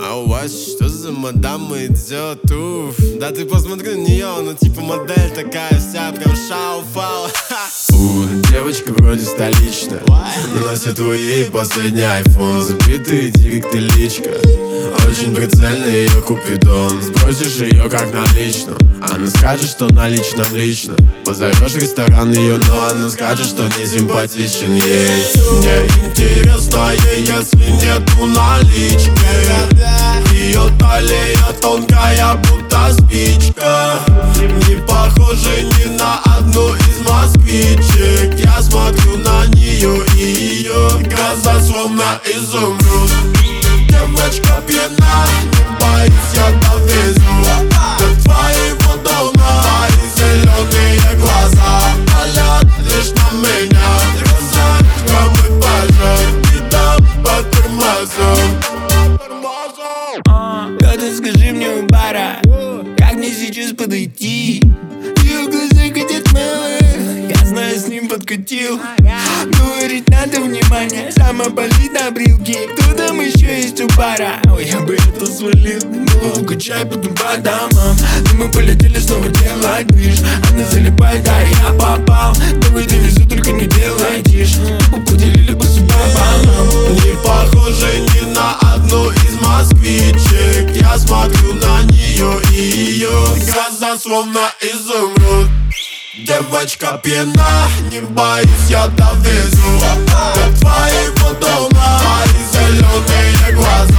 А у вас что за мадам идет? Уф, да ты посмотри на нее, ну типа модель такая вся, прям шау-фау. Девочка вроде столичная, носит твои последний айфон. Забитый директ и личка, очень прицельный ее купидон. Спросишь ее как наличную, она скажет, что наличном лично. Позовешь в ресторан ее, но она скажет, что не симпатичен ей. Мне интересно ей, если нету налички. Ее талия тонкая, будто спичка, не похожа ни на одну из москвичек. Я смотрю на нее и ее глаза словно изумруд. Девочка пьяна, не боюсь, я довезу до твоего дома. Твои зеленые глаза палят лишь на меня. Розетка, мы пожар, и там под тормозом. Кто-то скажи мне у бара, как мне сейчас подойти? Ее глаза хотят милых, я знаю, с ним подкатил. Говорить надо внимание, сама болит на брилке. Кто там еще есть у бара? Ой, я бы это свалил. Голову качай, потом по домам. И мы полетели снова делать движ. Она залипает, а я попал. Давай довезу, только не делай тишь. Поделили по пополам. Не похожа ни на одну из москвичек. Я смотрю на нее и ее глаза словно изумруд. Девочка пьяна, не боюсь, я довезу до твоего дома. Твои зеленые глаза